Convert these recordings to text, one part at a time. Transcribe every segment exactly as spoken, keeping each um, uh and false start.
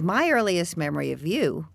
my earliest memory of you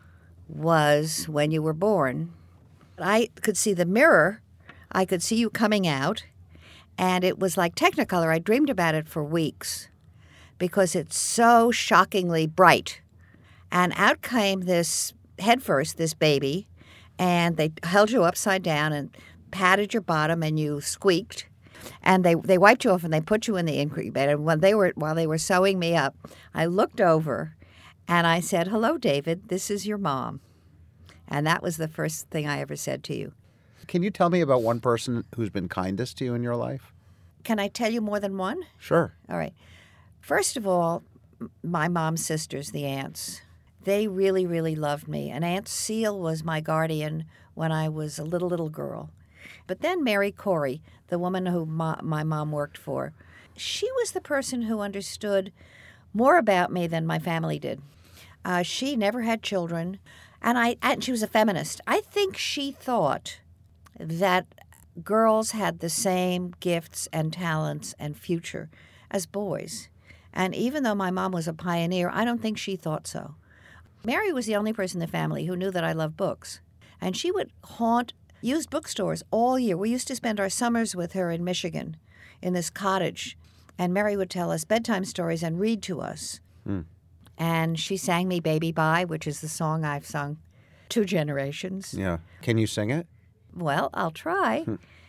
was when you were born. I could see the mirror. I could see you coming out, and it was like Technicolor. I dreamed about it for weeks because it's so shockingly bright. And out came this, head first, this baby, and they held you upside down and patted your bottom, and you squeaked. And they, they wiped you off, and they put you in the incubator. And when they were, while they were sewing me up, I looked over, and I said, "Hello, David, this is your mom." And that was the first thing I ever said to you. Can you tell me about one person who's been kindest to you in your life? Can I tell you more than one? Sure. All right. First of all, my mom's sisters, the aunts, they really, really loved me. And Aunt Seal was my guardian when I was a little, little girl. But then Mary Corey, the woman who ma- my mom worked for, she was the person who understood more about me than my family did. Uh, she never had children, and I and she was a feminist. I think she thought that girls had the same gifts and talents and future as boys. And even though my mom was a pioneer, I don't think she thought so. Mary was the only person in the family who knew that I loved books. And she would haunt used bookstores all year. We used to spend our summers with her in Michigan in this cottage. And Mary would tell us bedtime stories and read to us. Mm. And she sang me Baby Bye, which is the song I've sung two generations. Yeah. Can you sing it? Well, I'll try.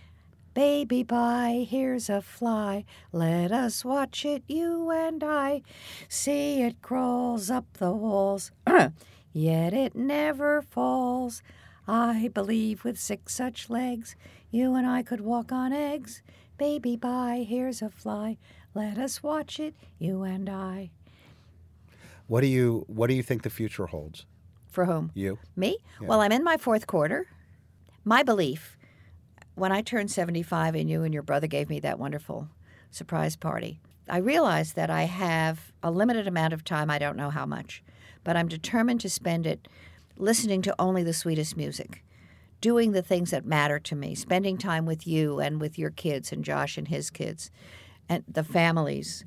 Baby bye, here's a fly. Let us watch it, you and I. See it crawls up the walls, yet it never falls. I believe with six such legs, you and I could walk on eggs. Baby bye, here's a fly. Let us watch it, you and I. What do you What do you think the future holds? For whom? You. Me? Yeah. Well, I'm in my fourth quarter. My belief, when I turned seventy-five and you and your brother gave me that wonderful surprise party, I realized that I have a limited amount of time. I don't know how much, but I'm determined to spend it listening to only the sweetest music, doing the things that matter to me, spending time with you and with your kids and Josh and his kids and the families,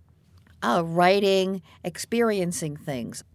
uh, writing, experiencing things.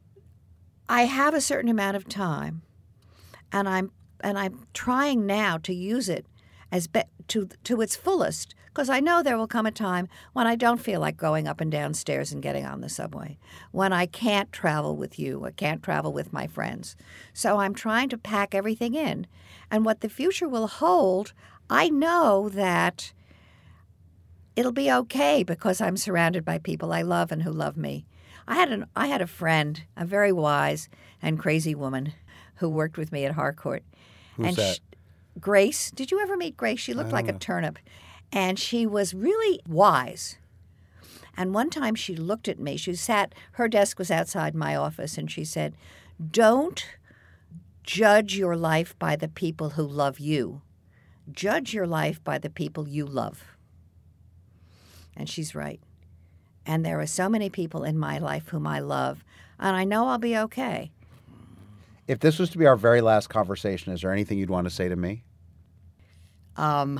I have a certain amount of time, and I'm and I'm trying now to use it as be- to to its fullest, because I know there will come a time when I don't feel like going up and down stairs and getting on the subway, when I can't travel with you, I can't travel with my friends. So I'm trying to pack everything in. And what the future will hold, I know that it'll be okay because I'm surrounded by people I love and who love me. I had an I had a friend, a very wise and crazy woman, who worked with me at Harcourt. Who's and that? She, Grace. Did you ever meet Grace? She looked like know. a turnip. And she was really wise. And one time she looked at me. She sat, her desk was outside my office, and she said, "Don't judge your life by the people who love you. Judge your life by the people you love." And she's right. And there are so many people in my life whom I love, and I know I'll be okay. If this was to be our very last conversation, is there anything you'd want to say to me? Um,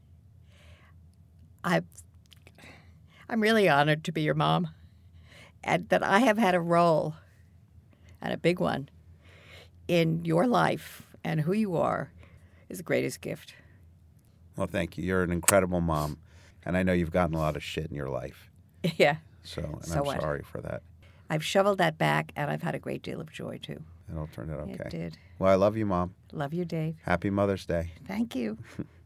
I, I'm really honored to be your mom, and that I have had a role, and a big one, in your life, and who you are is the greatest gift. Well, thank you. You're an incredible mom, and I know you've gotten a lot of shit in your life. Yeah. So, and So I'm what? sorry for that. I've shoveled that back, and I've had a great deal of joy, too. It all turned out okay. It did. Well, I love you, Mom. Love you, Dave. Happy Mother's Day. Thank you.